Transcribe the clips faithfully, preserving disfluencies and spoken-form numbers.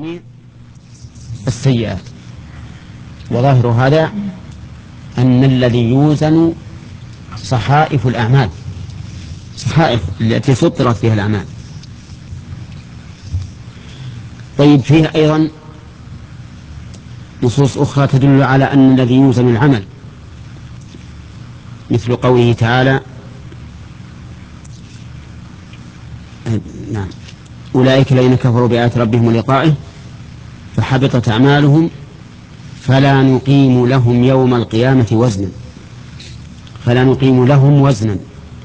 جميع السيئات. وظاهر هذا أن الذي يوزن صحائف الأعمال، صحائف التي سطرت فيها الأعمال. طيب، فيه أيضا نصوص أخرى تدل على أن الذي يوزن العمل، مثل قوله تعالى: نعم أولئك الذين كفروا بآيات ربهم ولقائه فحبطت أعمالهم فلا نقيم لهم يوم القيامة وزنا. فلا نقيم لهم وزنا.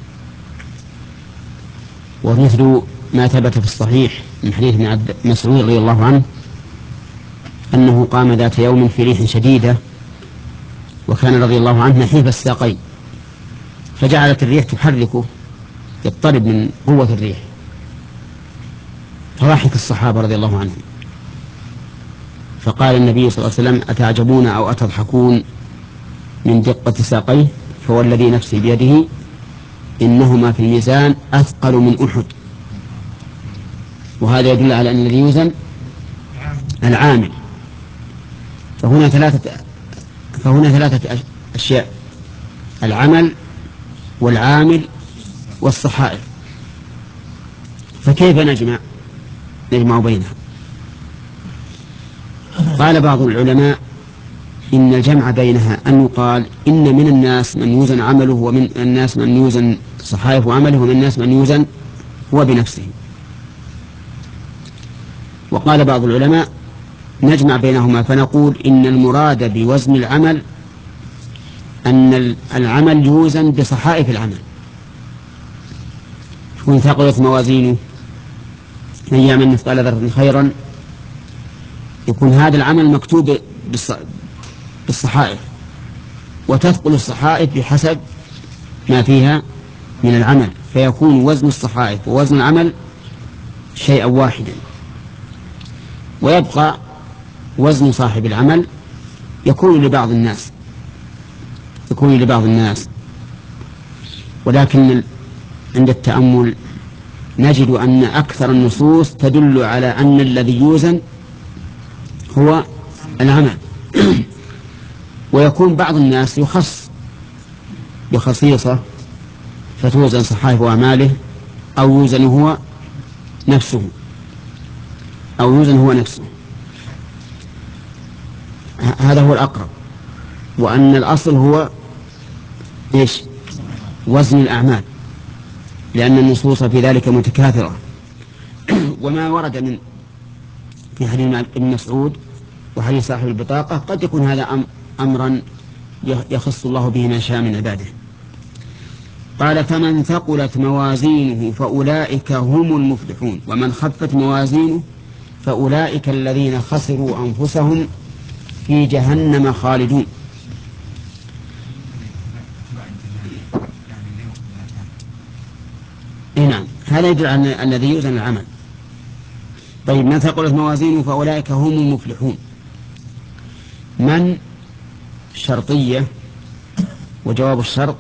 ومثل ما ثبت في الصحيح من حديث ابن مسعود رضي الله عنه أنه قام ذات يوم في ريح شديدة، وكان رضي الله عنه نحيف الساقين، فجعلت الريح تحركه يضطرب من قوة الريح، فضحك الصحابة رضي الله عنهم، فقال النبي صلى الله عليه وسلم: أتعجبون أو أتضحكون من دقة ساقيه؟ فوالذي نفسي بيده إنهما في الميزان أثقل من أحد. وهذا يدل على أن الذي يوزن العامل. فهنا ثلاثة فهنا ثلاثة أشياء: العمل والعامل والصحائف. فكيف نجمع نجمع بينها؟ قال بعض العلماء إن الجمع بينها أن يقال إن من الناس من يوزن عمله، ومن الناس من يوزن صحائف عمله، ومن الناس من يوزن هو بنفسه. وقال بعض العلماء نجمع بينهما فنقول إن المراد بوزن العمل أن العمل يوزن بصحائف العمل، وإن ثقلت موازينه من يعمل مثقال ذرة خيرا يكون هذا العمل مكتوب بالصحائف، وتثقل الصحائف بحسب ما فيها من العمل، فيكون وزن الصحائف ووزن العمل شيئا واحدا، ويبقى وزن صاحب العمل يكون لبعض الناس يكون لبعض الناس ولكن عند التأمل نجد أن أكثر النصوص تدل على أن الذي يوزن هو العمل. ويكون بعض الناس يخص بخصيصة فتوزن صحائف أعماله، أو يوزن هو نفسه أو يوزن هو نفسه هذا هو الأقرب. وأن الأصل هو إيش؟ وزن الأعمال، لأن النصوص في ذلك متكاثرة. وما ورد من في حديث ابن مسعود وحديث صاحب البطاقة قد يكون هذا أمرا يخص الله به من شاء من عباده. قال: فمن ثقلت موازينه فأولئك هم المفلحون، ومن خفت موازينه فأولئك الذين خسروا أنفسهم في جهنم خالدون. نعم، هذا يدل على الذي يوزن العمل. طيب، من ثقلت موازينه فأولئك هم المفلحون. من شرطية، وجواب الشرط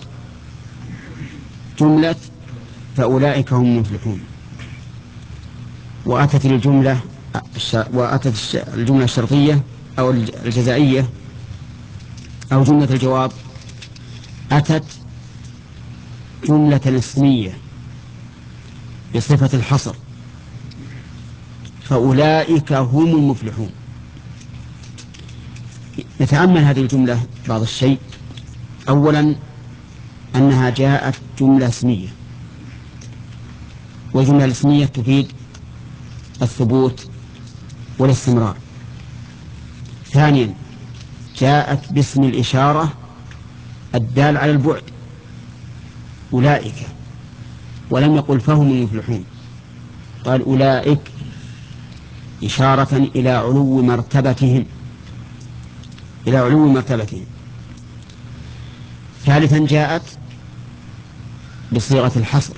جملة فأولئك هم المفلحون، وأتت الجملة وأتت الجملة الشرطية أو الجزائية أو جملة الجواب أتت جملة اسمية بصفة الحصر، فأولئك هم المفلحون. نتأمل هذه الجملة بعض الشيء. أولا، أنها جاءت جملة اسمية، والجملة الاسمية تفيد الثبوت والاستمرار. ثانيا، جاءت باسم الإشارة الدال على البعد أولئك، ولم يقل فهم المفلحون، قال أولئك إشارة إلى علو مرتبتهم إلى علو مرتبتهم. ثالثا، جاءت بصيغة الحصر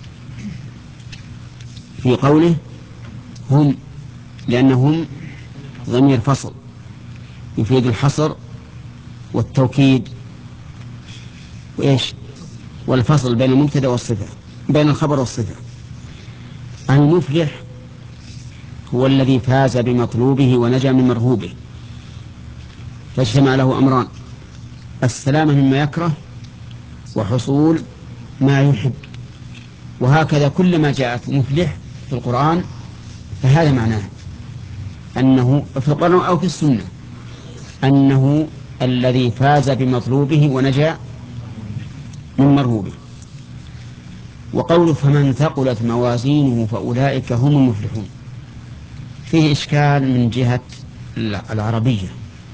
في قوله هم، لأنهم ضمير فصل يفيد الحصر والتوكيد وإيش والفصل بين المبتدأ والصفة، بين الخبر والصفة. المفلح هو الذي فاز بمطلوبه ونجا من مرهوبه، فاجتمع له أمران: السلامة مما يكره وحصول ما يحب. وهكذا كلما جاءت مفلح في القرآن فهذا معناه أنه في القرآن أو في السنة أنه الذي فاز بمطلوبه ونجا من مرهوبه. وقوله فمن ثقلت موازينه فأولئك هم المفلحون فيه إشكال من جهة العربية،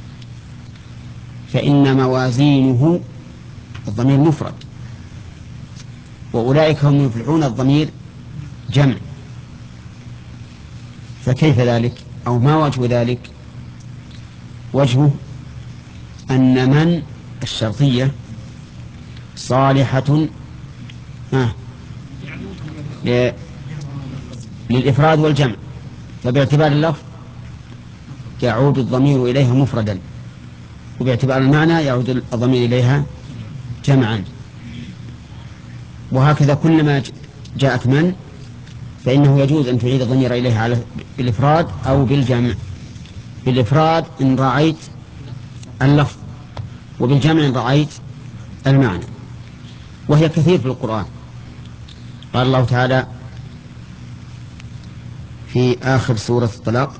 فإن موازينه الضمير مفرد وأولئك هم المفلحون الضمير جمع، فكيف ذلك؟ أو ما وجه ذلك؟ وجهه أن من الشرطية صالحة آه للإفراد والجمع، فباعتبار اللفظ يعود الضمير إليها مفردا، وباعتبار المعنى يعود الضمير إليها جمعا. وهكذا كلما جاءت من فإنه يجوز أن تعيد الضمير إليها على بالإفراد أو بالجمع. بالإفراد إن رأيت اللفظ، وبالجمع إن رأيت المعنى، وهي كثير في القرآن. قال الله تعالى في آخر سورة الطلاق: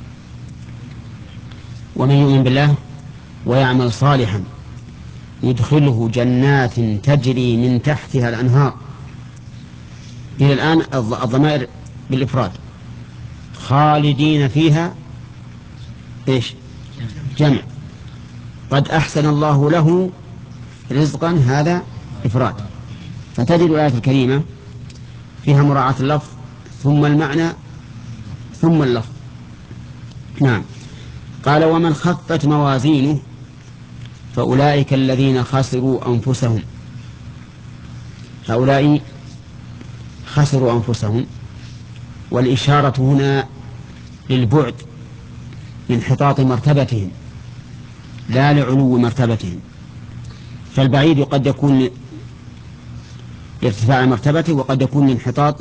ومن يؤمن بالله ويعمل صالحا يدخله جنات تجري من تحتها الأنهار. إلى الآن الضمائر بالإفراد، خالدين فيها إيش؟ جمع. قد أحسن الله له رزقا، هذا إفراد. فتجد الآية الكريمة فيها مراعاة اللفظ ثم المعنى ثم اللفظ. نعم. قال ومن خفت موازينه فأولئك الذين خسروا أنفسهم. هؤلاء خسروا أنفسهم، والإشارة هنا للبعد لانحطاط مرتبتهم لا لعلو مرتبتهم، فالبعيد قد يكون لارتفاع مرتبته وقد يكون لانحطاط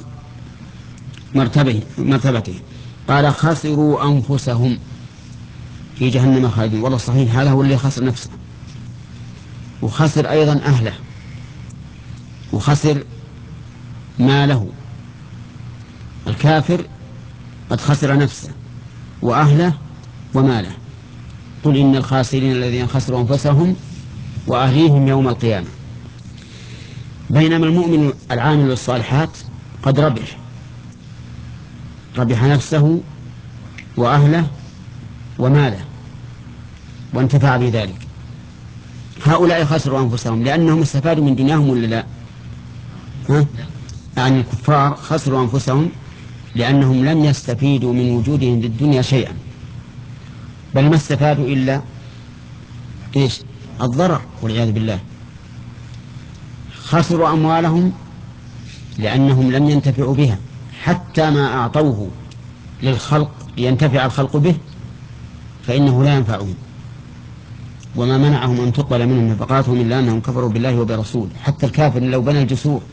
مرتبته. قال خسروا أنفسهم في جهنم خالدين. والله صحيح هذا هو اللي خسر نفسه، وخسر أيضا أهله، وخسر ماله. الكافر قد خسر نفسه وأهله وماله. قل إن الخاسرين الذين خسروا أنفسهم وأهليهم يوم القيامة. بينما المؤمن العامل للصالحات قد ربح ربح نفسه وأهله وماله وانتفع بذلك. هؤلاء خسروا أنفسهم لأنهم استفادوا من دنياهم ولا لا؟ ها؟ يعني الكفار خسروا أنفسهم لأنهم لم يستفيدوا من وجودهم للدنيا شيئا، بل ما استفادوا إلا إيش؟ الضرر والعياذ بالله. خسروا أموالهم لأنهم لم ينتفعوا بها، حتى ما أعطوه للخلق لينتفع الخلق به فإنه لا ينفعهم. وما منعهم أن تقبل منهم نفقاتهم إلا أنهم كفروا بالله وبرسوله. حتى الكافر لو بنى الجسور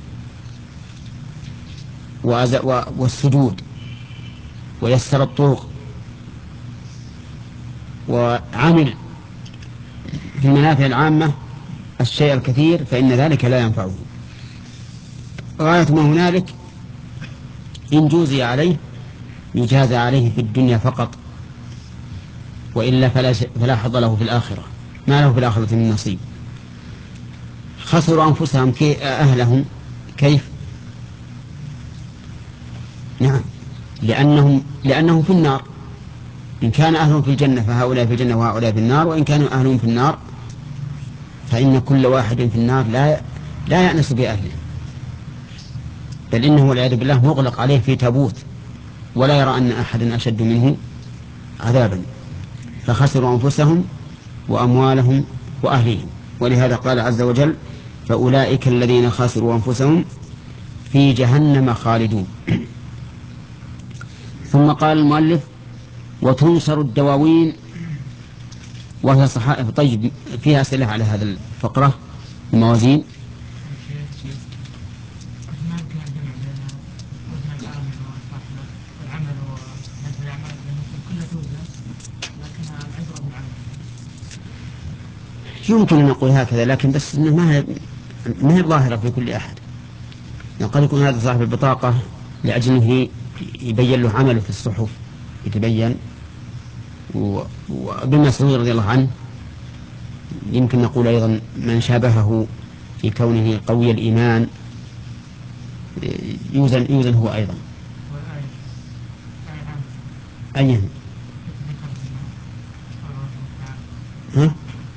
والسجود ويسر الطرق وعمل في المنافع العامة الشيء الكثير فإن ذلك لا ينفعه. غاية ما هنالك إن جوزي عليه يجازى عليه في الدنيا فقط، وإلا فلا, فلا حظ له في الآخرة، ما له في الآخرة من نصيب. خسروا أنفسهم كي أهلهم كيف؟ نعم، لأنهم, لأنهم في النار. إن كان أهلهم في الجنة فهؤلاء في الجنة وهؤلاء في النار، وإن كانوا أهلهم في النار فإن كل واحد في النار لا لا يأنس بأهله، بل إنه والعياذ بالله مغلق عليه في تابوت ولا يرى أن أحدا أشد منه عذابا. فخسروا أنفسهم وأموالهم وأهليهم. ولهذا قال عز وجل فأولئك الذين خسروا أنفسهم في جهنم خالدون. ثم قال المؤلف وتنشر الدواوين وهي صحائف. طيب فيها أسئلة على هذا الفقرة الموازين. يمكن أن نقول هكذا، لكن بس ما هي ما هي ظاهرة في كل أحد. يعني قد يكون هذا صاحب البطاقة لأجله يبين له عمله في الصحف يتبين. وابن مسعود رضي الله عنه يمكن نقول أيضا من شابهه في كونه قوي الإيمان يوزن, يوزن هو أيضا. أيه ها؟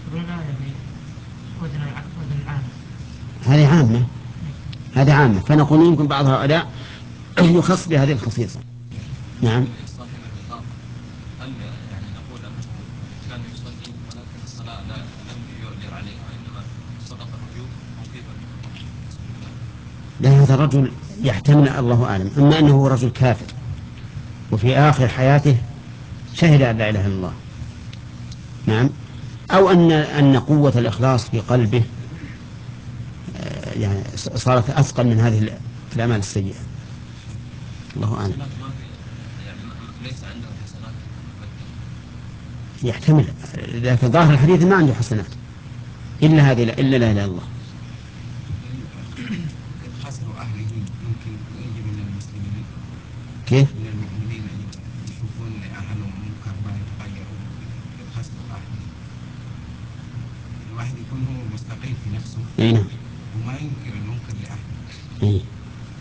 هذه عامة، هذه عامة، فنقول يمكن بعض هؤلاء يخص بهذه الخصيصة. نعم. هل يعني نقول أنه كان يصلي ولكن الصلاة لا لم يؤجر عليها وإنما سقط الوجوب أو كيف؟ لا، هذا الرجل يحتمل الله أعلم، أما أنه رجل كافر وفي آخر حياته شهد أن لا إله إلا الله، نعم، أو أن أن قوة الإخلاص في قلبه يعني صارت أثقل من هذه الأعمال السيئة، الله أعلم. ليس عنده حسنات يحتمل، لكن ظاهر الحديث ما عنده حسنات إلا هذه، إلا لا إله إلا الله. خسر أهله يمكن يجب من المسلمين كيف؟ من المؤمنين يشوفون أهلهم منكر ما يتغيروا خسر أهله. الواحد يكون هو مستقيم في نفسه أين؟ وما ينكر المنكر لأهله. أي.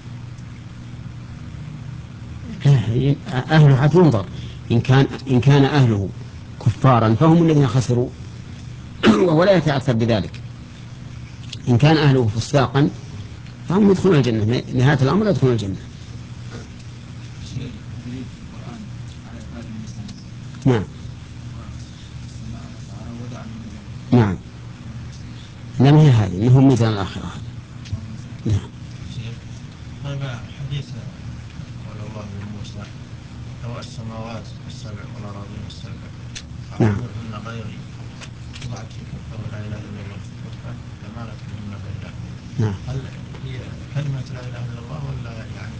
أهله حتنظر، إن كان إن كان أهله كفارا فهم الذين خسروا وهو لا يتأثر بذلك. إن كان أهله فساقا فهم يدخلون الجنة، نهاية الأمر يدخلون الجنة. نعم نعم، لم هي هذه إنهم ميزان الآخرة. نعم. هذا حديث قال الله لموسى لو السماوات السبع والأراضين السبع فأعبدهن غيري وأعطيك لا إله إلا الله لما لكهن غيره. نعم. هل هي كلمة لا إله إلا الله ولا يعني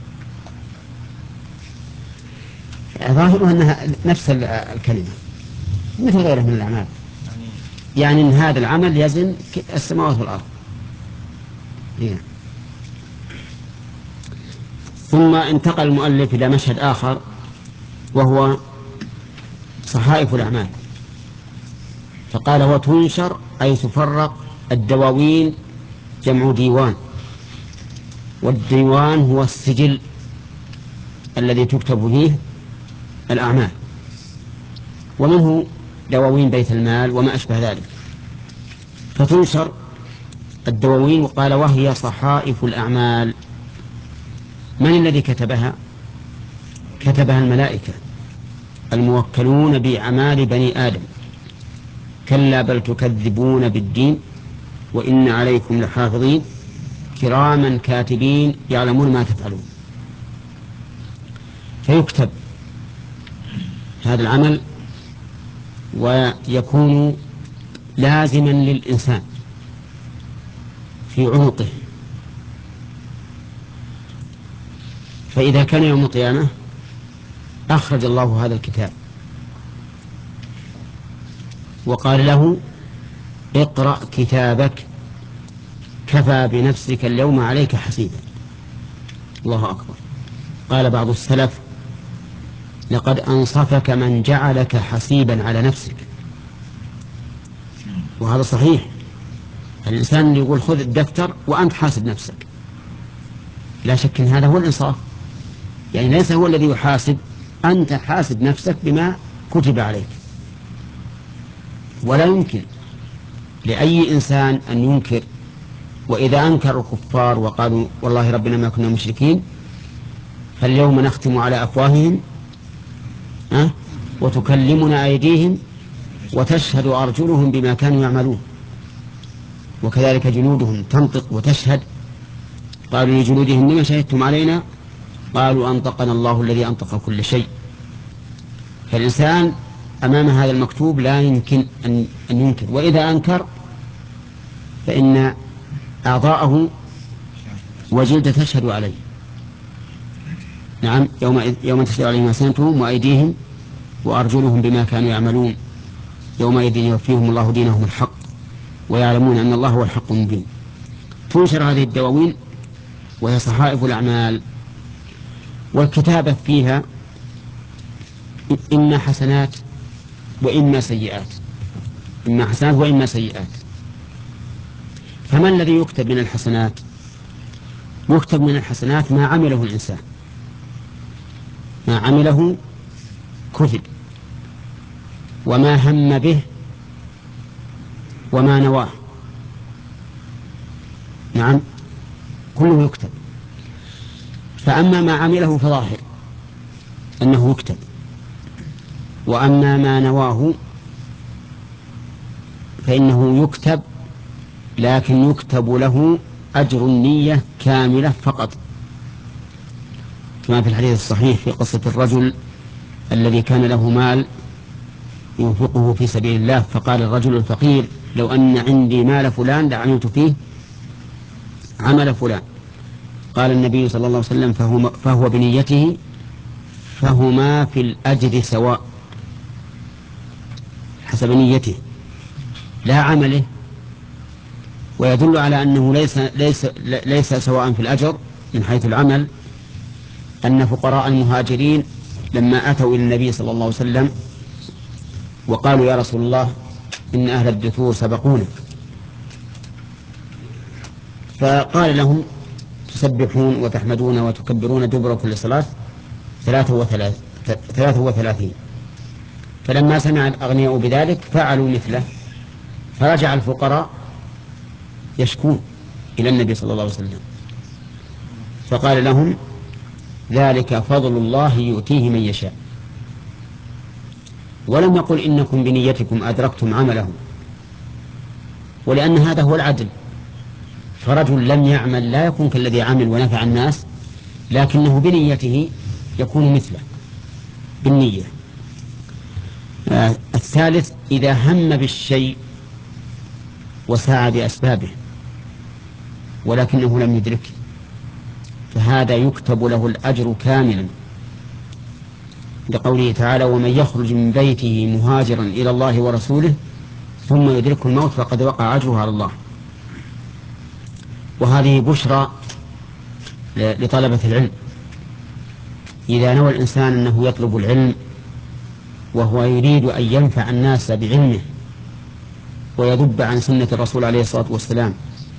ظاهرها أنها نفس الكلمة مثل غيره من الأعمال، يعني يعني أن هذا العمل يزن السماوات والأرض. إيه. ثم انتقل المؤلف إلى مشهد آخر وهو صحائف الأعمال، فقال وتنشر أي تفرق الدواوين، جمع ديوان، والديوان هو السجل الذي تكتب فيه الأعمال، ومنه دواوين بيت المال وما أشبه ذلك. فتنشر الدواوين، وقال وهي صحائف الأعمال. من الذي كتبها؟ كتبها الملائكة الموكلون بأعمال بني آدم. كلا بل تكذبون بالدين وإن عليكم لحافظين كراما كاتبين يعلمون ما تفعلون. فيكتب هذا العمل ويكون لازما للإنسان في عنقه، فإذا كان يوم القيامة أخرج الله هذا الكتاب وقال له اقرأ كتابك كفى بنفسك اليوم عليك حسيبا. الله أكبر. قال بعض السلف لقد أنصفك من جعلك حسيبا على نفسك. وهذا صحيح، الإنسان يقول خذ الدفتر وأنت حاسب نفسك، لا شك أن هذا هو الإنصاف، يعني ليس هو الذي يحاسب، أنت حاسب نفسك بما كتب عليك. ولا يمكن لأي إنسان أن ينكر، وإذا أنكر الكفار وقالوا والله ربنا ما كنا مشركين فاليوم نختم على أفواههم أه؟ وتكلمنا أيديهم وتشهد أرجلهم بما كانوا يعملون، وكذلك جنودهم تنطق وتشهد. قالوا لجنودهم لما شهدتم علينا؟ قالوا أنطقنا الله الذي أنطق كل شيء. فالإنسان أمام هذا المكتوب لا يمكن أن ينكر، وإذا أنكر فإن أعضاءه وجلد تشهد عليه. نعم، يوم, يوم تشهد عليهم ألسنتهم وأيديهم وأرجلهم بما كانوا يعملون يومئذ يوفيهم الله دينهم الحق ويعلمون أن الله هو الحق المبين. تنشر هذه الدواوين وهي صحائف الأعمال، والكتابة فيها إما حسنات وإما سيئات، إما حسنات وإما سيئات. فما الذي يكتب من الحسنات؟ يكتب من الحسنات ما عمله الإنسان، ما عمله كتب، وما هم به وما نواه، نعم كله يكتب. فأما ما عمله فظاهر أنه يكتب، وأما ما نواه فإنه يكتب، لكن يكتب له أجر النية كاملة فقط، كما في الحديث الصحيح في قصة الرجل الذي كان له مال ينفقه في سبيل الله، فقال الرجل الفقير: لو أن عندي مال فلان لعملت فيه عمل فلان. قال النبي صلى الله عليه وسلم: فهو, فهو بنيته فهما في الأجر سواء، حسب نيته لا عمله. ويدل على أنه ليس, ليس, ليس سواء في الأجر من حيث العمل أن فقراء المهاجرين لما أتوا إلى النبي صلى الله عليه وسلم وقالوا: يا رسول الله، إن أهل الدثور سبقونا، فقال لهم: تسبحون وتحمدون وتكبرون دبر كل صلاة ثلاثة وثلاث ثلاثة وثلاثين. فلما سمع الأغنياء بذلك فعلوا مثله، فرجع الفقراء يشكون إلى النبي صلى الله عليه وسلم، فقال لهم: ذلك فضل الله يؤتيه من يشاء. ولم يقل: إنكم بنيتكم أدركتم عمله، ولأن هذا هو العدل. فرجل لم يعمل لا يكون كالذي عمل ونفع الناس، لكنه بنيته يكون مثله بالنية. آه الثالث: إذا هم بالشيء وسعى بأسبابه ولكنه لم يدرك، فهذا يكتب له الأجر كاملا، لقوله تعالى: ومن يخرج من بيته مهاجرا إلى الله ورسوله ثم يدركه الموت فقد وقع أجره على الله. وهذه بشرى لطلبة العلم. إذا نوى الإنسان أنه يطلب العلم وهو يريد أن ينفع الناس بعلمه ويذب عن سنة الرسول عليه الصلاة والسلام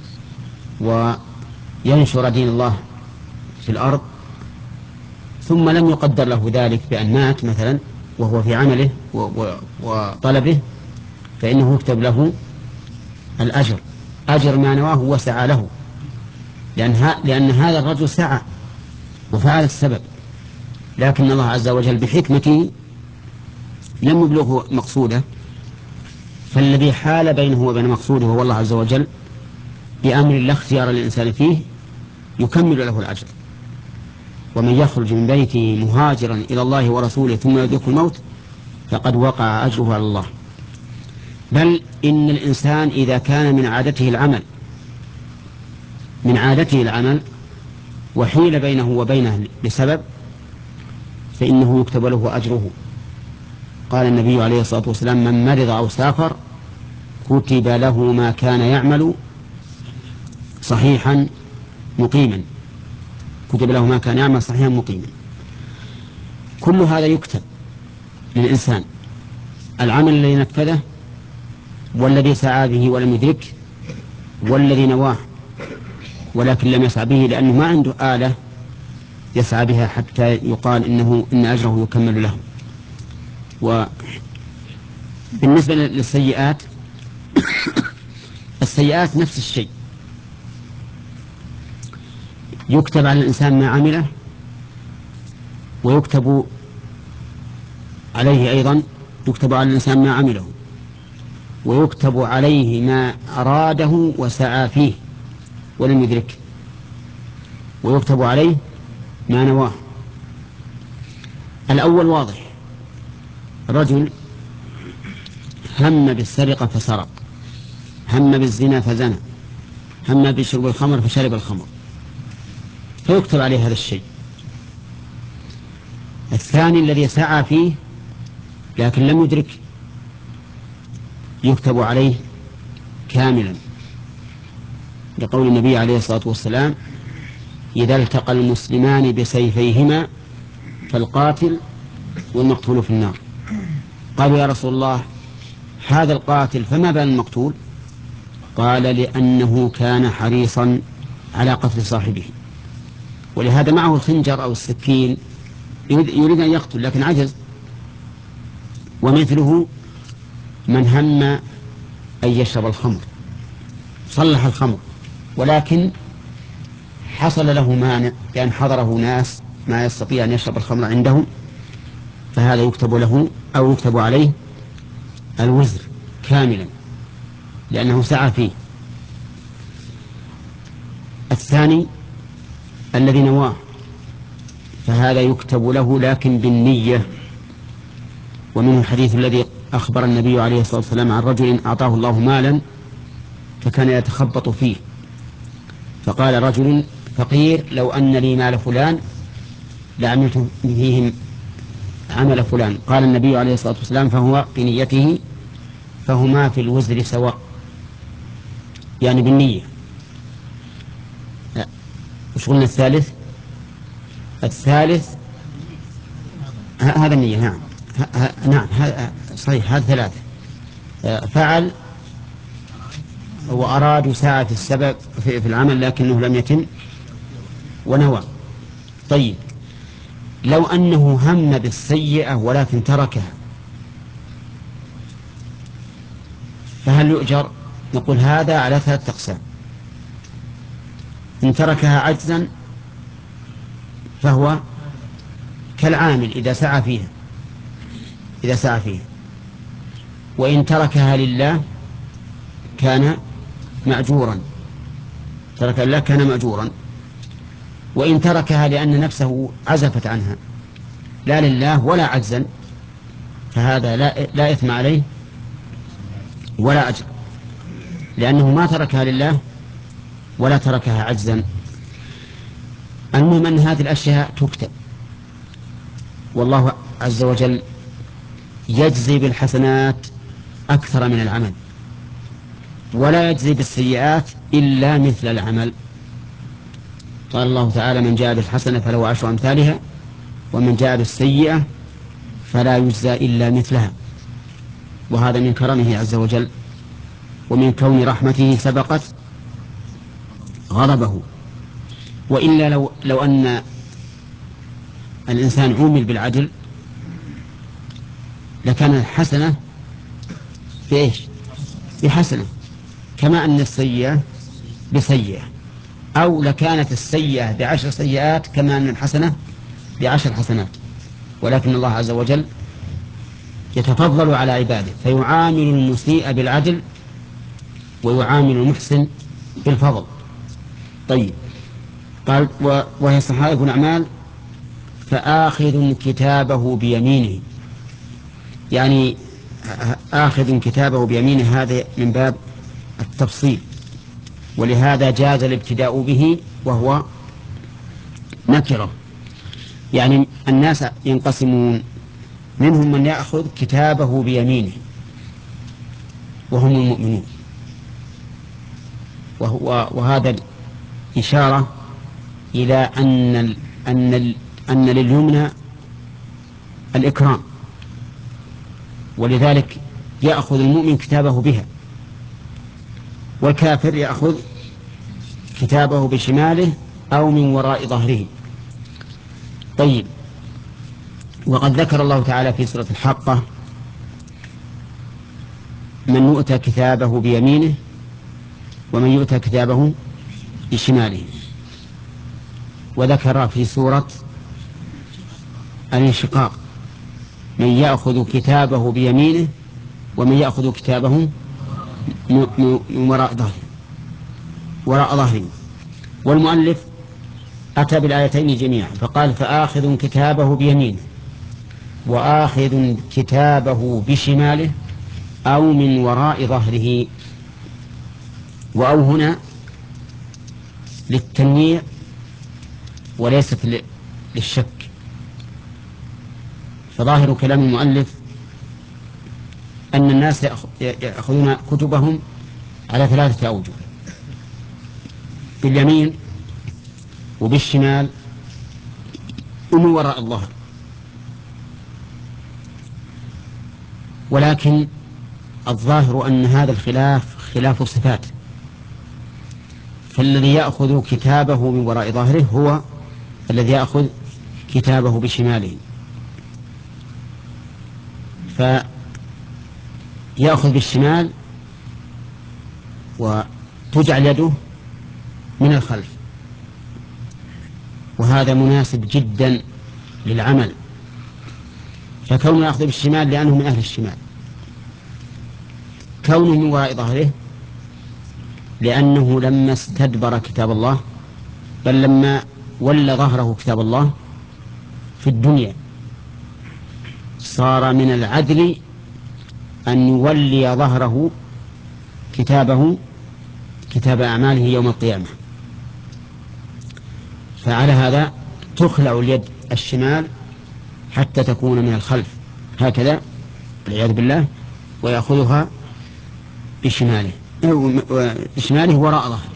وينشر دين الله في الأرض، ثم لم يقدر له ذلك بأن مات مثلا وهو في عمله وطلبه، فإنه يكتب له الأجر، أجر ما نواه وسعى له، لأن, لأن هذا الرجل سعى وفعل السبب، لكن الله عز وجل بحكمته لم يبلغه مقصوده، فالذي حال بينه وبين مقصوده هو الله عز وجل بأمر لا اختيار للإنسان فيه يكمل له الأجر. ومن يخرج من بيته مهاجرا إلى الله ورسوله ثم يدركه الموت فقد وقع أجره على الله. بل إن الإنسان إذا كان من عادته العمل من عادته العمل وحيل بينه وبينه بسبب فإنه يكتب له أجره. قال النبي عليه الصلاة والسلام: من مرض أو سافر كتب له ما كان يعمل صحيحا مقيما، كتب له ما كان يعمل صحيحا مقيما. كل هذا يكتب للإنسان، العمل الذي نفذه والذي سعى به ولم يدرك والذي نواه ولكن لم يسعى به لأنه ما عنده آلة يسعى بها حتى يقال إنه إن أجره يكمل له. وبالنسبة للسيئات السيئات نفس الشيء، يكتب على الإنسان ما عمله ويكتب عليه أيضا يكتب على الإنسان ما عمله ويكتب عليه ما أراده وسعى فيه ولم يدرك، ويكتب عليه ما نواه. الأول واضح، رجل هم بالسرقة فسرق، هم بالزنا فزنى، هم بشرب الخمر فشرب الخمر، فيكتب عليه هذا الشيء. الثاني الذي سعى فيه لكن لم يدرك يكتب عليه كاملا، لقول النبي عليه الصلاة والسلام: إذا التقى المسلمان بسيفيهما فالقاتل والمقتول في النار. قالوا: يا رسول الله، هذا القاتل فما بال المقتول؟ قال: لأنه كان حريصا على قتل صاحبه، ولهذا معه الخنجر أو السكين يريد أن يقتل لكن عجز. ومثله من هم أن يشرب الخمر، صلح الخمر ولكن حصل له مانع لأن حضره ناس ما يستطيع أن يشرب الخمر عندهم، فهذا يكتب له أو يكتب عليه الوزر كاملا لأنه سعى فيه. الثاني الذي نواه فهذا يكتب له لكن بالنية. ومنه الحديث الذي أخبر النبي عليه الصلاة والسلام عن رجل أعطاه الله مالا فكان يتخبط فيه، فقال رجل فقير: لو أن لي مال فلان لعملت فيهم عمل فلان. قال النبي عليه الصلاة والسلام: فهو بنيته فهما في الوزر سواء، يعني بالنية. وش قلنا الثالث؟ الثالث هذا النية. نعم نعم صحيح، هذا ثلاثة: فعل وأراد وساعة السبب في العمل لكنه لم يتم، ونوى. طيب، لو أنه هم بالسيئة ولكن تركها فهل يؤجر؟ نقول هذا على ثلاثة أقسام. إن تركها عجزا فهو كالعامل إذا سعى فيها إذا سعى فيها وإن تركها لله كان مأجورا ترك لله كان مأجورا وإن تركها لأن نفسه عزفت عنها لا لله ولا عجزا فهذا لا, لا إثم عليه ولا أجر، لأنه ما تركها لله ولا تركها عجزا. المهم أن هذه الأشياء تكتب، والله عز وجل يجزي بالحسنات أكثر من العمل ولا يجزي بالسيئات إلا مثل العمل. قال الله تعالى: من جاء بالحسنة فله عشر أمثالها ومن جاء بالسيئة فلا يجزى إلا مثلها. وهذا من كرمه عز وجل ومن كون رحمته سبقت غضبه. وإلا لو, لو أن الإنسان عومل بالعدل لكان الحسنة بإيش؟ بحسنة، كما أن السيئة بسيئة، أو لكانت السيئة بعشر سيئات كما أن الحسنة بعشر حسنات. ولكن الله عز وجل يتفضل على عباده فيعامل المسيء بالعدل ويعامل المحسن بالفضل. طيب، قال: وهي صحائف الأعمال فآخذ كتابه بيمينه، يعني آخذ كتابه بيمينه هذا من باب التفصيل، ولهذا جاز الابتداء به وهو نكرة. يعني الناس ينقسمون: منهم من يأخذ كتابه بيمينه وهم المؤمنون، وهو وهذا إشارة إلى أن ال أن ال أن لليمنى الإكرام، ولذلك يأخذ المؤمن كتابه بها، والكافر يأخذ كتابه بشماله أو من وراء ظهره. طيب، وقد ذكر الله تعالى في سورة الحاقة من يؤتى كتابه بيمينه ومن يؤتى كتابه بشماله، وذكر في سورة الانشقاق من يأخذ كتابه بيمينه ومن يأخذ كتابه من وراء ظهره وراء ظهره. والمؤلف أتى بالآيتين جميعا فقال: فآخذ كتابه بيمينه وآخذ كتابه بشماله أو من وراء ظهره. وأو هنا للتنويع وليست للشك، فظاهر كلام المؤلف أن الناس يأخذون كتبهم على ثلاثة أوجه: باليمين وبالشمال ومن وراء الظهر. ولكن الظاهر أن هذا الخلاف خلاف صفات، فالذي يأخذ كتابه من وراء ظهره هو الذي يأخذ كتابه بشماله، فيأخذ بالشمال وتجعل يده من الخلف، وهذا مناسب جدا للعمل، فكونه يأخذ بالشمال لأنه من أهل الشمال، كونه من وراء ظهره لأنه لما استدبر كتاب الله، بل لما ولى ظهره كتاب الله في الدنيا، صار من العدل أن يولي ظهره كتابه كتاب أعماله يوم القيامة. فعلى هذا تخلع اليد الشمال حتى تكون من الخلف هكذا والعياذ بالله، ويأخذها بشماله بشماله وراء ظهره.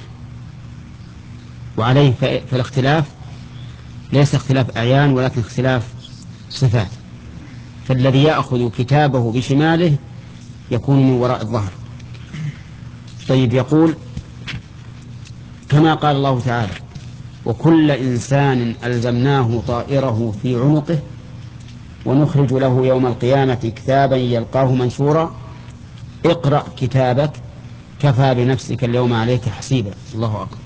وعليه فالاختلاف ليس اختلاف أعيان ولكن اختلاف صفات، فالذي يأخذ كتابه بشماله يكون من وراء الظهر. طيب، يقول كما قال الله تعالى: وكل إنسان ألزمناه طائره في عنقه ونخرج له يوم القيامة كتابا يلقاه منشورا اقرأ كتابك كفى بنفسك اليوم عليك حسيبا. الله أكبر.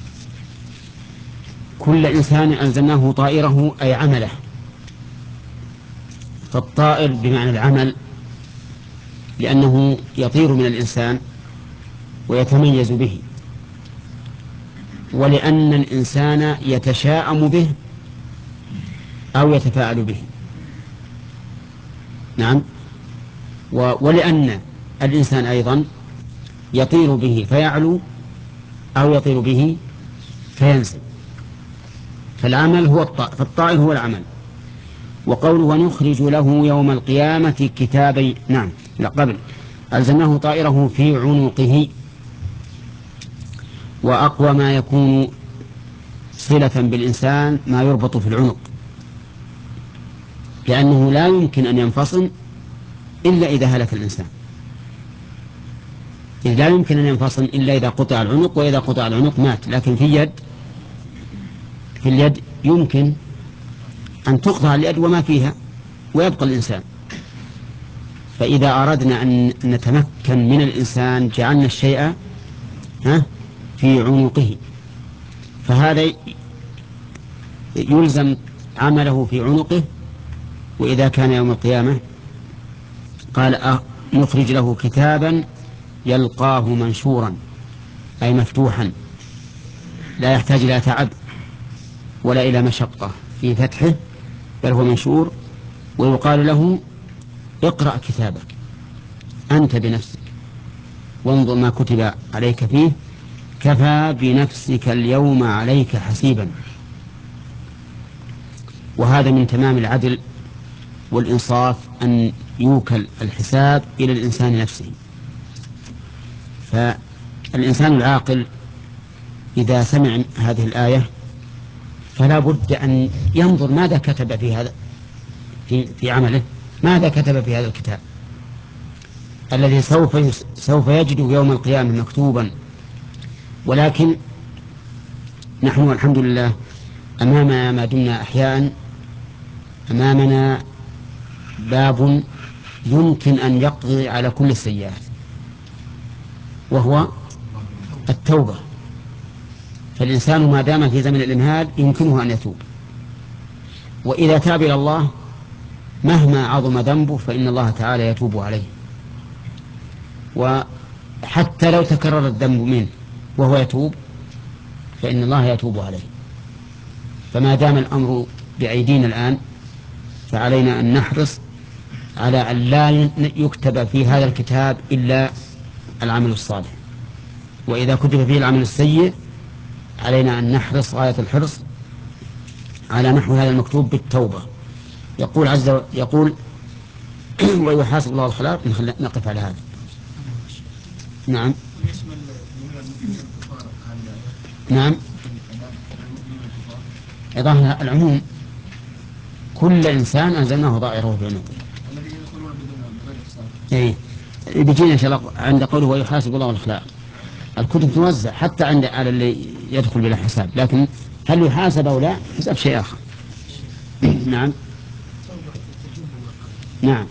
كل إنسان ألزمناه طائره أي عمله، فالطائر بمعنى العمل لأنه يطير من الإنسان ويتميز به، ولأن الإنسان يتشاءم به أو يتفاعل به. نعم. ولأن الإنسان أيضا يطير به فيعلو أو يطير به فينزل، فالعمل هو الطائر، فالطائر هو العمل. وقوله ونخرج له يوم القيامة كتابي، نعم لا قبل ألزمناه طائره في عنقه، وأقوى ما يكون صلة بالإنسان ما يربط في العنق، لأنه لا يمكن أن ينفصل إلا إذا هلك الإنسان، إذ لا يمكن أن ينفصل إلا إذا قطع العنق، وإذا قطع العنق مات. لكن في اليد في اليد يمكن أن تقطع اليد وما فيها ويبقى الإنسان. فإذا أردنا أن نتمكن من الإنسان جعلنا الشيء ها في عنقه، فهذا يلزم عمله في عنقه. وإذا كان يوم القيامة قال أه نخرج له كتابا يلقاه منشورا أي مفتوحا، لا يحتاج إلى تعب ولا إلى مشقة في فتحه، بل هو منشور، ويقال له اقرأ كتابك أنت بنفسك وانظر ما كتب عليك فيه كفى بنفسك اليوم عليك حسيبا. وهذا من تمام العدل والإنصاف أن يوكل الحساب إلى الإنسان نفسه. فالإنسان العاقل إذا سمع هذه الآية فلا بد أن ينظر ماذا كتب في هذا في, في عمله، ماذا كتب في هذا الكتاب الذي سوف سوف يجد يوم القيامة مكتوبا. ولكن نحن الحمد لله أمامنا ما دمنا أحياء أمامنا باب يمكن أن يقضي على كل السيئات، وهو التوبة. فالإنسان ما دام في زمن الإمهال يمكنه أن يتوب، وإذا تاب إلى الله مهما عظم ذنبه فإن الله تعالى يتوب عليه. وحتى لو تكرر الذنب منه وهو يتوب فإن الله يتوب عليه. فما دام الأمر بأيدينا الآن فعلينا أن نحرص على أن لا يكتب في هذا الكتاب إلا العمل الصالح، وإذا كتب فيه العمل السيء علينا أن نحرص غاية الحرص على نحو هذا المكتوب بالتوبة. يقول عز وجل يقول ويحاسب الله الخلاق. نقف على هذا. نعم. بالنسبة نعم، إضافة العموم كل إنسان أنزلناه ضائره بعنقه. الذين يدخلون بدون بغير حساب. إيه بيجينا إن شاء الله عند قوله ويحاسب الله الأخلاق. الكتب توزع حتى عند على اللي يدخل بلا حساب، لكن هل يحاسب أو لا حساب شيء آخر. نعم نعم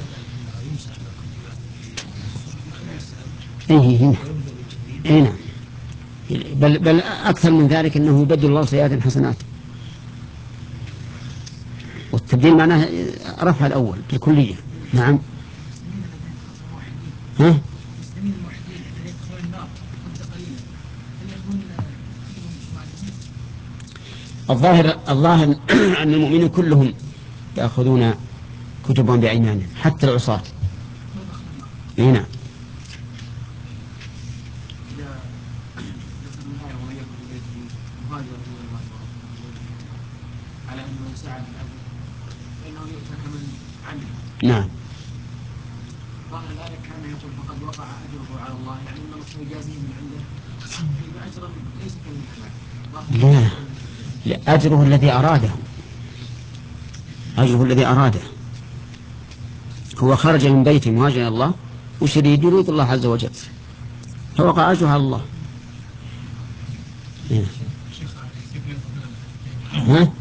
إيه إيه إيه نعم. بل, بل أكثر من ذلك أنه يبدل الله سيئات حسنات، والتبديل معناه رفع الأول بالكلية. نعم ها؟ الظاهر الظاهر أن المؤمنين كلهم يأخذون كتبهم بأيمانهم حتى العصاة. نعم على أنه يساعد الأب فإنه يؤتى كمن عمل. نعم ظاهر الآية كان يقول فقد وقع أجره على الله، يعني أن الله سيجازيه من عنده بأجر ليس كالإنفاق. لا، لا أجره الذي أراده، أجره الذي أراده. هو خرج من بيته مهاجرا إلى الله وش يريد؟ يريد الله عز وجل، فوقع أجره على الله. ها؟ ها؟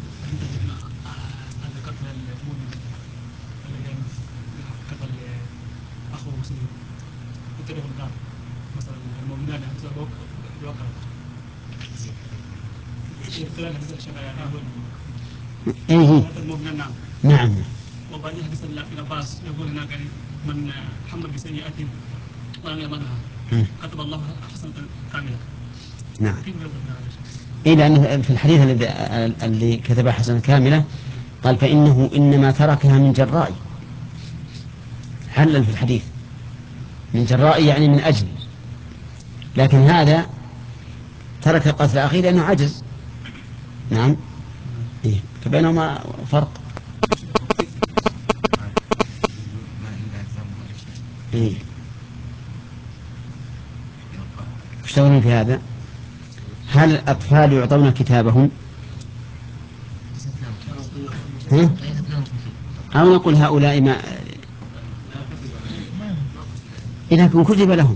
إيه نعم. وبعدين حديث ابن عباس يقول هناك يعني من حمل بسيئة ولم يعملها كتب الله حسنة كاملة. نعم. إيه لأنه في الحديث الذي اللي كتبها حسنة كاملة قال فإنه إنما تركها من جراء، حلل في الحديث من جراء يعني من أجل، لكن هذا ترك قتل أخيه لأنه عجز. نعم إيه فبينهما فرق. إيه يشتغلون في هذا. هل الأطفال يعطون كتابهم؟ ها؟ أو نقول هؤلاء ما إذا كن كتب لهم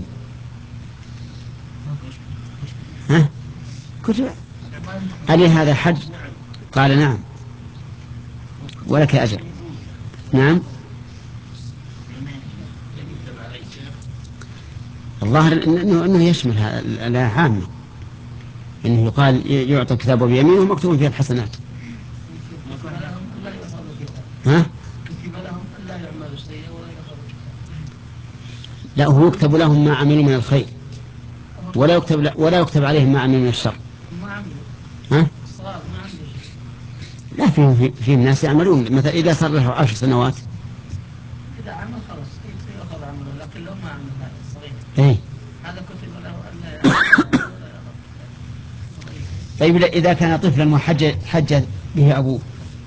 ها؟ كتب علي هذا حج؟ قال نعم ولك أجر. نعم الظاهر إنه, إنه يشمل لا عامة، إنه يقال يعطى كتابه بيمينه ومكتوب فيه الحسنات. ها؟ لا هو يكتب لهم ما عملوا من الخير ولا يكتب ولا يكتب عليهم ما عملوا من الشر. ها؟ لا في في, في الناس يعملون مثلا إذا صار له عشر سنوات إذا عمل خلاص يأخذ عمله، لكن لو ما عمل هذا الصغير إيه؟ هذا كتب له ألا. طيب إذا كان طفلا محجج حج به أبوه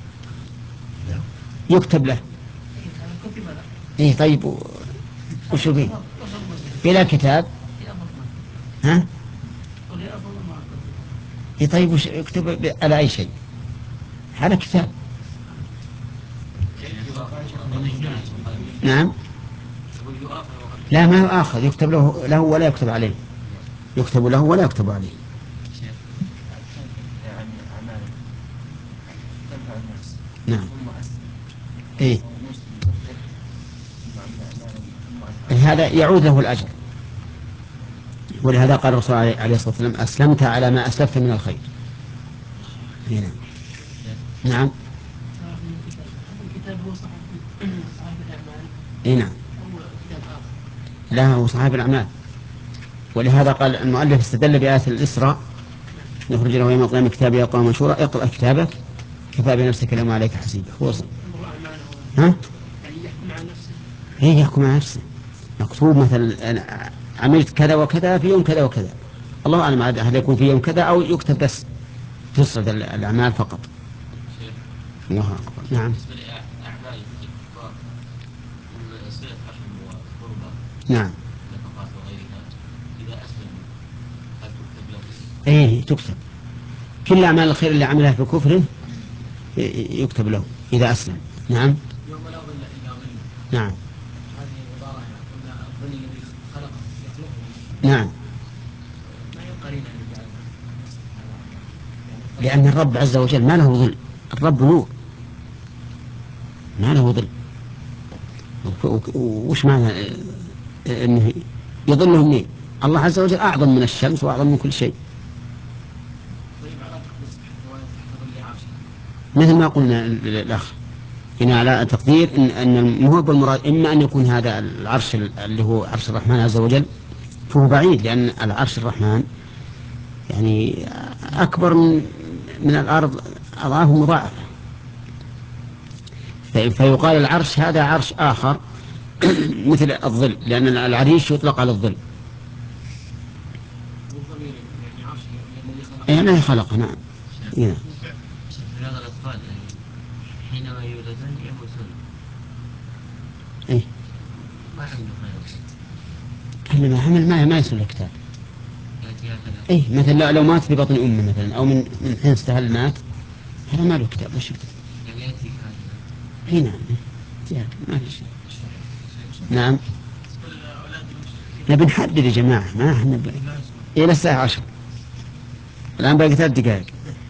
يكتب له. كتب له. إيه طيب وشو به؟ بلا كتاب. ها؟ إيه طيب وش يكتب على أي شيء؟ على كتاب. نعم لا ما يؤاخذ، يكتب له له ولا يكتب عليه، يكتب له ولا يكتب عليه. نعم إيه هذا يعود له الأجر، ولهذا قال الرسول عليه الصلاة والسلام أسلمت على ما أسلفت من الخير. نعم نعم الكتاب هو صحيح الأعمال. إيه نعم لا هو صحيح الأعمال، ولهذا قال المؤلف استدل بآية الإسراء نخرج له يوم القيامة كتاب يلقاه منشورا اقرأ كتابك كفى بنفسك اليوم عليك حسيبا. هو ها؟ يحكم على نفسه. إيه يحكم على نفسه، مكتوب مثلا عملت كذا وكذا في يوم كذا وكذا، الله أعلم هل يكون في يوم كذا أو يكتب بس تصعد الأعمال فقط. الله أكبر. نعم بالنسبة لأعمال الكفار من صلة رحم وقربة نعم نفقات وغيرها إذا أسلموا إيه تكتب كل أعمال الخير اللي عملها في كفره يكتب له إذا أسلم. نعم. يوم لا ظل إلا ظله. نعم. هذه عبارة يعني قلنا الظل الذي خلقه يخلقه. نعم. ما يبقى لنا أن نجعل لأن الرب عز وجل ما له ظل، الرب نور ما له ظل. وش معنى أنه يظله منين؟ الله عز وجل أعظم من الشمس وأعظم من كل شيء. مثل ما قلنا الأخ هنا على تقدير إن أن المهوب المراد إما أن يكون هذا العرش اللي هو عرش الرحمن عز وجل فهو بعيد، لأن العرش الرحمن يعني أكبر من من الأرض أضعاف مضاعفة، فيقال العرش هذا عرش آخر مثل الظل، لأن العريش يطلق على الظل. إيه لا خلق. نعم. إيه. في هذا الأطفال حينما يولدون يموتون. إيه. ما عنده خير. كل ما حمل ما ما يصل الكتاب. إيه مثلا لو مات في بطن أمه مثلا أو من من حين استهل مات هذا ما له كتاب وش يكتب؟ يعني يأتي كاتب. إيه نعم. ما في شيء. نعم. نبي نحدد يا جماعة ما احنا ب... إلى الساعة عشر الآن باقي ثلاث دقائق.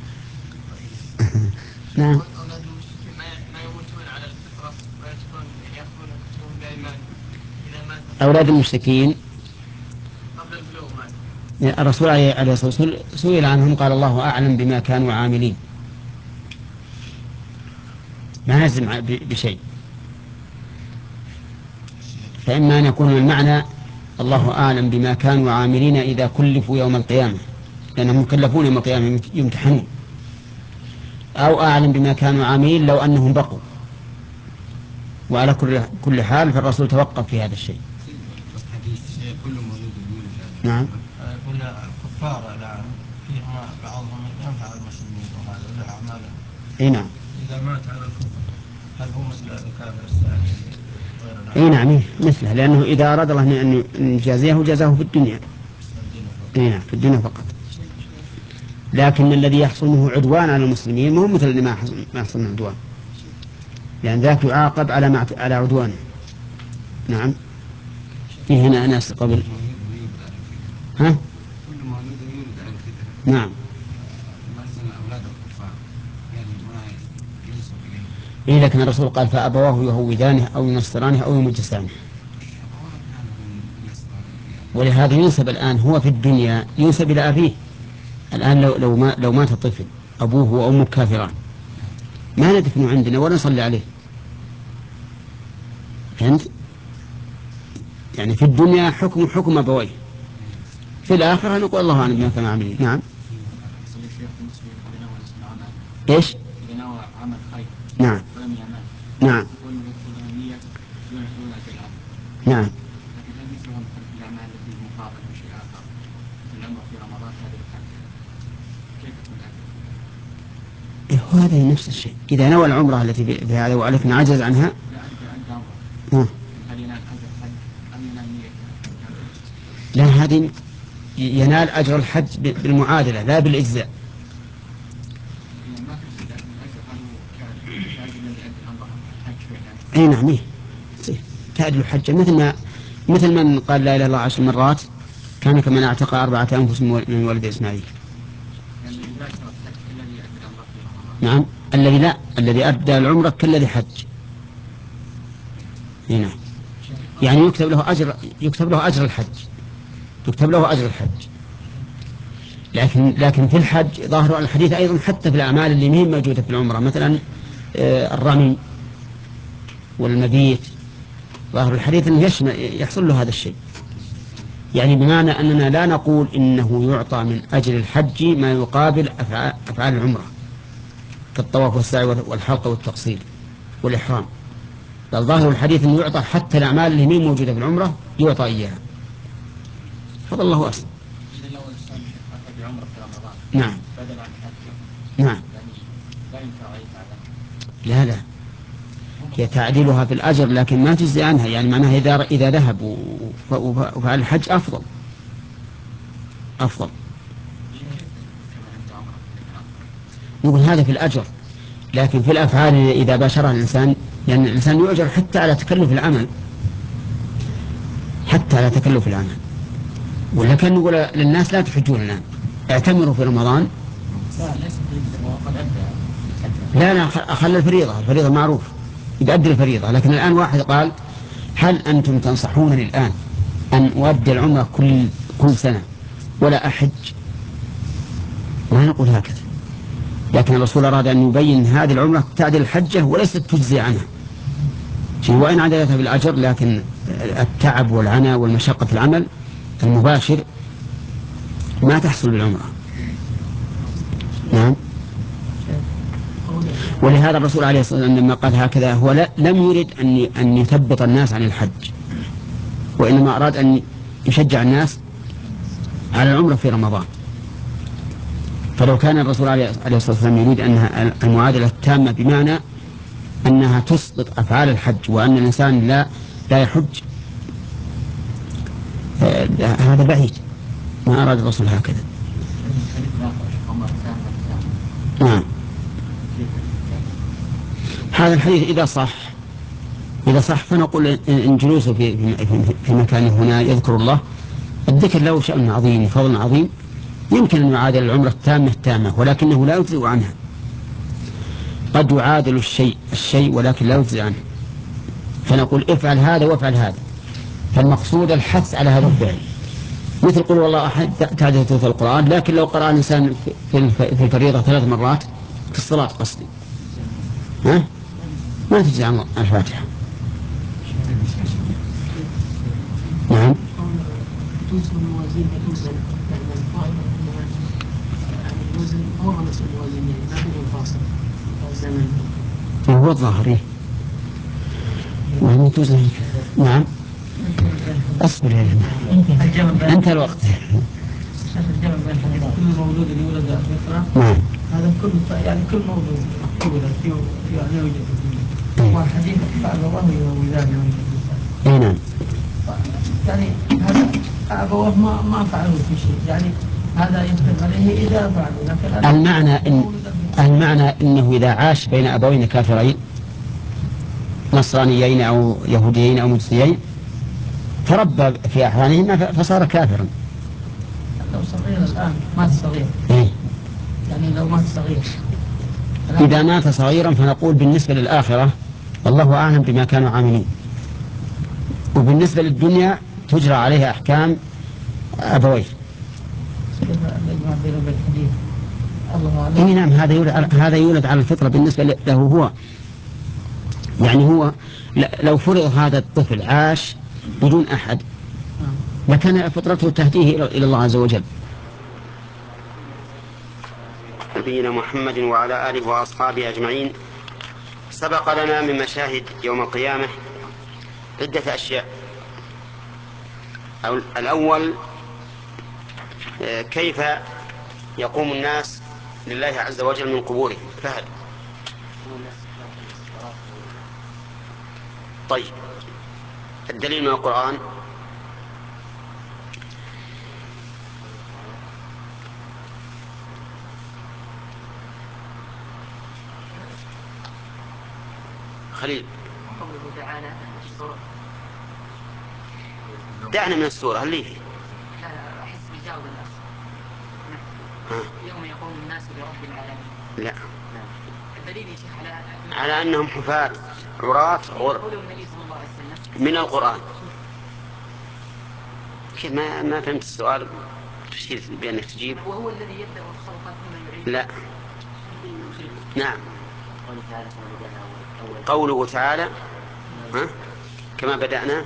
نعم. أولاد المشركين ما يموتون على الفطرة ويأتون يأخذون كتبهم بأيمان إذا مات. أولاد المشركين قبل البلوغ مات. الرسول عليه الصلاة والسلام سئل عنهم قال الله أعلم بما كانوا عاملين، ما نزم بشيء. فإما أن يكون المعنى الله أعلم بما كانوا عاملين إذا كلفوا يوم القيامة لأنهم مكلفون يوم القيامة يمتحنون، أو أعلم بما كانوا عاملين لو أنهم بقوا. وعلى كل كل حال فالرسول توقف في هذا الشيء. نعم. قلنا الكفار الآن فيهم بعضهم ينفع المسلمين وهذا له أعمال. اي نعم. إذا مات على الكفر هل هو مثل الكافر الثاني؟ اي نعم مثله، لأنه إذا أراد الله أن يجازيه جازاه في الدنيا. اي نعم في الدنيا فقط. لكن الذي يحصل منه عدوان على المسلمين مو مثل اللي ما يحصل ما يحصل منه عدوان، لأن ذاك يعاقب على مع... على عدوانه. نعم. في هنا أناس قبل. ها؟ نعم. إيه لكن الرسول قال فأبواه يهودانه أو ينصرانه أو يمجسانه، ولهذا ينسب الآن هو في الدنيا ينسب إلى أبيه. الآن لو لو ما لو مات طفل أبوه وأمه كافران ما ندفنه عندنا ولا نصلي عليه. فهمت؟ يعني في الدنيا حكم حكم أبويه، في الآخرة نقول الله أعلم بما كانوا عاملين. نعم. إيش؟ عمل خير. نعم. ولم يعمل. نعم. نعم. لكن هل مثلهم في الأعمال التي مقابلة أو شيء آخر مثل العمر في رمضان هذه الحج كيف تكون هذه؟ هو هذا نفس الشيء. إذا نوى العمرة التي في هذا ولكن عجز عنها لا أنت أنت عمرة. هل ينال أجر الحج أم ينال نية؟ لا هذه ينال أجر الحج بالمعادلة لا بالإجزاء. أي نعم. تعدل الحج مثل ما مثل من قال لا إله إلا الله عشر مرات كان كمن اعتق أربعة أنفس من ولد إسماعيل. نعم. الذي لا الذي أدى العمرة كالذي حج. نعم. يعني يكتب له أجر يكتب له أجر الحج يكتب له أجر الحج. لكن لكن في الحج ظاهر الحديث أيضا حتى في الأعمال اللي مهم موجودة في العمرة مثلا الرمي والمبيت ظاهر الحديث أنه يحصل له هذا الشيء. يعني بمعنى أننا لا نقول إنه يعطى من أجل الحج ما يقابل أفعال العمرة كالطواف والسعي والحلق والتقصير والإحرام، بل ظاهر الحديث أنه يعطى حتى الأعمال اللي مين موجودة في العمرة يعطى إياها. فضل الله أصلا. إذا لو الإنسان أخذ بعمرة في رمضان. نعم. بدل عن حج. نعم. لا ينفع أي لا لا هي تعديلها في الأجر لكن ما تجزي عنها. يعني معناها إذا إذا ذهب وفعل الحج أفضل أفضل. يقول هذا في الأجر، لكن في الأفعال إذا باشرها الإنسان، لأن يعني الإنسان يؤجر حتى على تكلف العمل، حتى على تكلف العمل. ولكن نقول للناس لا تحجون الآن، اعتمروا في رمضان. لا لا أخلى الفريضة، الفريضة معروف يؤدي الفريضة. لكن الآن واحد قال هل أنتم تنصحونني الآن أن أؤدي العمرة كل كل سنة ولا أحج؟ ما نقول هكذا، لكن الرسول أراد أن يبين هذه العمرة تعدل الحجة وليست تجزي عنها شيء، وإن عدلتها بالأجر، لكن التعب والعناء والمشقة في العمل المباشر ما تحصل بالعمرة. نعم. ولهذا الرسول عليه الصلاة والسلام لما قال هكذا هو لا لم يرد أن أن يثبط الناس عن الحج، وإنما أراد أن يشجع الناس على العمرة في رمضان. فلو كان الرسول عليه الصلاة والسلام يريد أنها المعادلة التامة بمعنى أنها تسقط أفعال الحج وأن الإنسان لا لا يحج، هذا بعيد، ما أراد الرسول هكذا. نعم. هذا الحديث إذا صح إذا صح فنقول إن جلوسه في في مكان هنا يذكر الله، الذكر له شأن عظيم وفضل عظيم، يمكن أن يعادل العمرة التامة التامة، ولكنه لا يجزئ عنها. قد يعادل الشيء الشيء ولكن لا يجزئ عنه، فنقول افعل هذا وافعل هذا، فالمقصود الحث على هذا الفعل. مثل قل والله أحد تعدل ثلث القرآن، لكن لو قرأ الإنسان في الفريضة ثلاث مرات في الصلاة قصدي، ها ما تجزي عن الفاتحة. نعم. توزن الموازين توزن يعني القائمة يعني الوزن هو نفس الموازين، يعني ما في منفصل الزمن. هو الظاهري وهم توزن. نعم. أصبر يا جماعة أنت الوقت. الجمع بين الحديث كل مولود يولد بفطرة. نعم. هذا كل يعني كل مولود يولد يعني يوجد في الدنيا. والحديث بعد الله وولاد أي نعم. يعني هذا أبوه ما ما فعلوا في شيء، يعني هذا يحكم عليه إذا فعلوا، لكن المعنى إن المعنى إنه إذا عاش بين أبوين كافرين نصرانيين أو يهوديين أو مجوسيين تربى في أحوالهما فصار كافرا. لو صغير الآن مات صغير. إيه؟ يعني لو مات صغير. إذا مات صغيرا فنقول بالنسبة للآخرة الله أعلم بما كانوا عاملين، وبالنسبة للدنيا تجرى عليها أحكام أبويه. إيه نعم. هذا يولد هذا يولد على الفطرة بالنسبة له هو، يعني هو لو فرض هذا الطفل عاش بدون أحد لكان فطرته تهديه إلى الله عز وجل. نبينا محمد وعلى آله وأصحابه أجمعين. سبق لنا من مشاهد يوم القيامة عدة أشياء. الأول كيف يقوم الناس لله عز وجل من قبورهم. فهد. طيب الدليل من القرآن. خليل. قوله تعالى دعنا من السورة اللي فيه. لا لا أحس بجاوب الأخ. يوم يقوم الناس برب العالمين. لا. الدليل يا شيخ على على أنهم حفاة عراة غر من القرآن. كيف ما ما فهمت السؤال؟ تشير بأنك تجيب. وهو الذي يبدأ الخلق ثم يعيد. لا. نعم. قوله تعالى ها؟ كما بدأنا.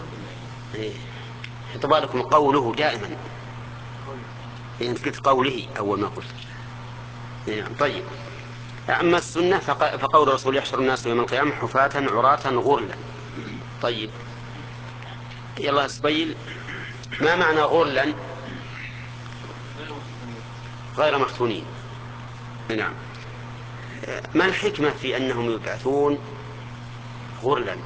حطوا بالكم قوله دائما، يعني قلت قوله أول ما قلت. نعم. طيب أما السنة فقول الرسول يحشر الناس يوم القيامة حفاة عراة غرلا. طيب يلا اسبيل، ما معنى غرلا؟ غير مفتونين. نعم. ما الحكمة في أنهم يبعثون غرلا؟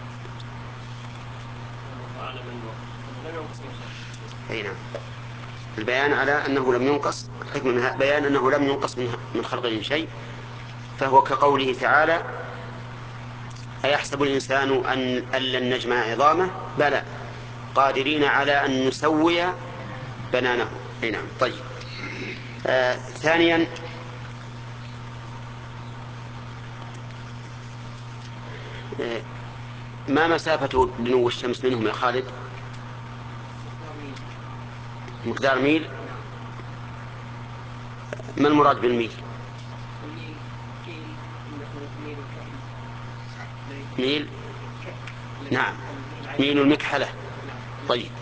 أي نعم. البيان على أنه لم ينقص، الحكمة من بيان أنه لم ينقص من خلقه شيء، فهو كقوله تعالى: أيحسب الإنسان أن أن لن نجمع عظامه بلى قادرين على أن نسوي بنانه. نعم. طيب. آه ثانيا آه ما مسافة دنو الشمس منهم يا خالد؟ مقدار ميل. ما المراد بالميل؟ ميل. نعم، ميل المكحلة. طيب.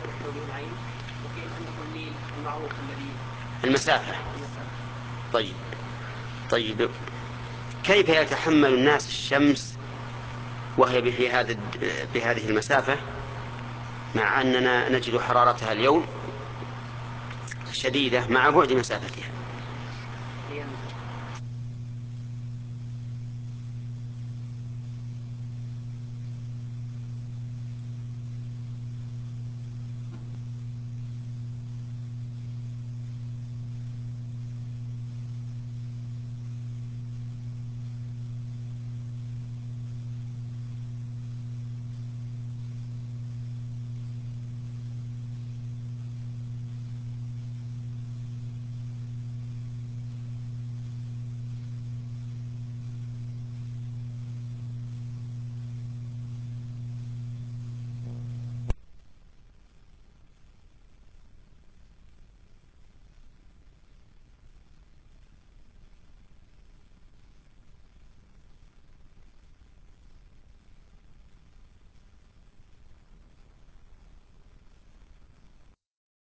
المسافة. طيب. طيب، كيف يتحمل الناس الشمس وهي بهذه بهذه المسافة مع أننا نجد حرارتها اليوم شديدة مع بعد مسافتها؟